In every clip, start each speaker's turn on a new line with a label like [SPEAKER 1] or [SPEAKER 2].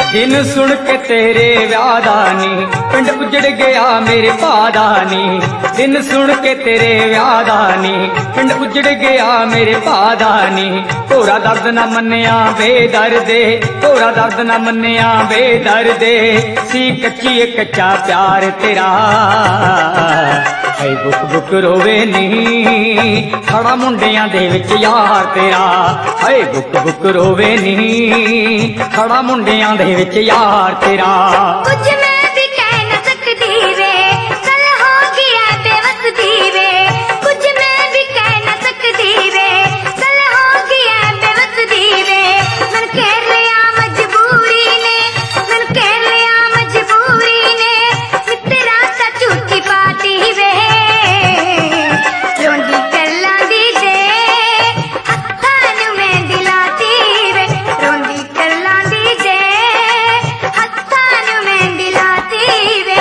[SPEAKER 1] दिन सुन के तेरे व्याह दा नी पिंड उजड़ गया मेरे भा दा नी। दिन सुन के तेरे व्याह दा नी पिंड उजड़ गया मेरे भा दा नी। तोरा दर्द ना मन्निया बेदर्दे, तोरा दर्द ना मन्निया बेदर्दे, सी कच्ची कच्चा प्यार तेरा। हाय बुक बुक रोवे नी खड़ा मुंडियां दे विच यार तेरा। हाय बुक बुक रोवे नी खड़ा मुंडियां दे विच यार तेरा।
[SPEAKER 2] कुछ मैं भी कह न सकती वे कल हो गया बेवसती वे। कुछ मैं भी कह न सकती वे कल हो गया बेवसती वे। मन कह लिया मजबूरी ने, मन कह लिया मजबूरी ने, मित्रा सा झूठी पाती वे। रोंदी गल्लां दी जे हत्थां नूं मेहंदी लाती वे। रोंदी गल्लां दी जे हत्थां नूं मेहंदी लाती वे।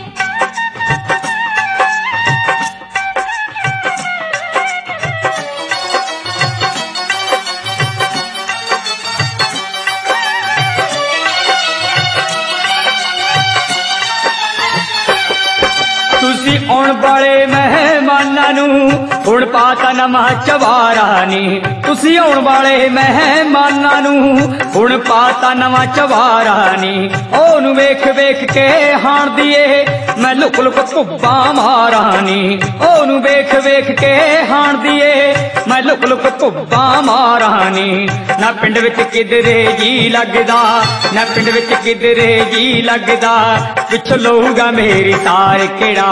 [SPEAKER 1] तुसी आउण वाले मेहमानां नूं हुण पाता नवां चवारा नी। तुसी आउण वाले मेहमानां नूं हुण पाता नवां चवारा नी। ओनू वेख वेख के हाण दिए मैं लुक लुक भुब्बा मारा नी। ओनू वेख वेख के हाण दिए मैं लुक लुक भुब्बा मारा नी। ना पिंड विच किधरे जी लगदा, ना पिंड विच किधरे जी लगदा, पिछ लऊगा मेरी तार केड़ा।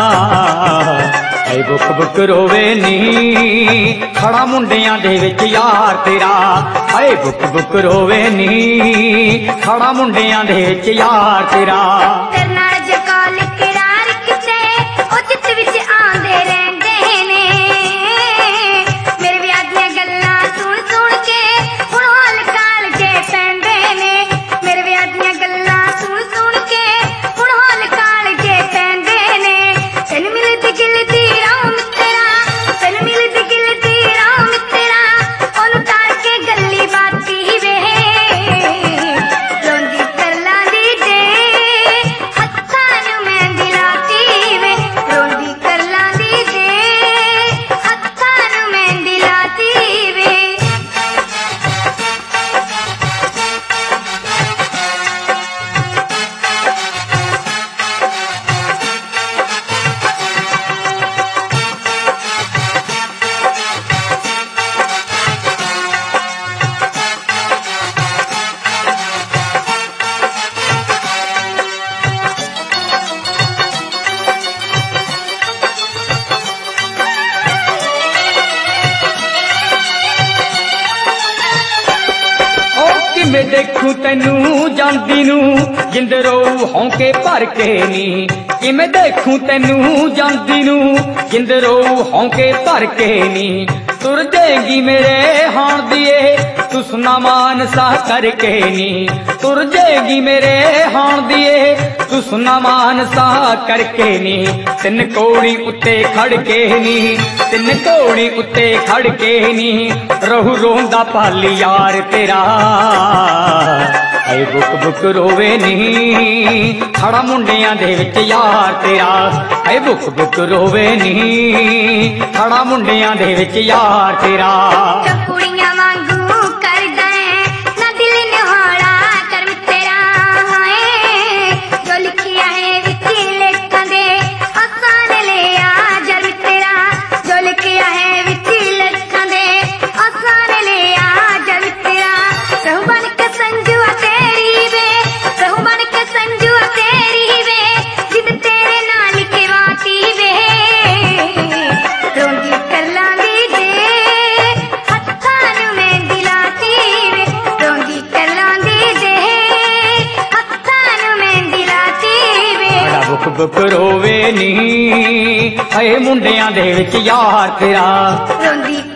[SPEAKER 1] हाय बुक बुक रोवे नी खड़ा मुंडियां दे विच यार तेरा। हाय बुक बुक रोवे नी खड़ा मुंडियां दे विच यार तेरा।
[SPEAKER 2] तेरे नाल जो कॉल करार किते ओ चित विच आंदे रहिंदे ने। मेरे विआह दियां गल्लां सुन सुन के हुण हाल काल जे पैंदे ने। मेरे विआह दियां गल्लां सुन सुन के हुण हाल काल जे पैंदे ने। तैनूं मिलदी गिलदी रहूं मित्रा, तैनूं मिलदी गिलदी रहूं मित्रा, ओनू तार के गल्ली बाती वे। रोंदी गल्लां दी जे हत्थां नूं मेहंदी लाती वे। रोंदी गल्लां दी जे हत्थां नूं मेहंदी लाती वे।
[SPEAKER 1] किवें देखूं तैनूं जांदी नूं जिंदरो हौंके भर के नी। किवें देखूं तैनूं जांदी नूं जिंदरो हौंके भर के नी। तुर जाएगी मेरे हाण दिए तू सुना मान सा करके नी। तुर जाएगी मेरे हाण दिए तू सुना मान सा करके नी। तिन कोड़ी उत्ते खड़ के नी, तिन कोड़ी उत्ते खड़ के नी, रहू रोंदा पाली यार तेरा। हाय बुक बुक रोवे नी खड़ा मुंडियां दे विच यार तेरा। हाय बुक बुक रोवे नी खड़ा मुंडियां दे विच यार तेरा।
[SPEAKER 2] जो कुड़ियां वांगू करदा है ना दिल निहाड़ा कर मित्रा। हाय जो लिखिया है विच लेखां दे आसान ले आ जर मित्रा। जो लिखिया है विच लेखां दे आसान ले आ जर मित्रा। रहू बन के संजुआ तेरी वे, रहू बन के संजुआ तेरी वे, जिद तेरे नाल लिखवाती वे। रोंदी गल्लां दी जे हत्थां नूं मेहंदी लाती वे। रोंदी गल्लां दी जे हत्थां नूं मेहंदी लाती वे।
[SPEAKER 1] बड़ा बुक बुक रोवे नी हाय मुंडियां दे विच यार तेरा।
[SPEAKER 2] रोंदी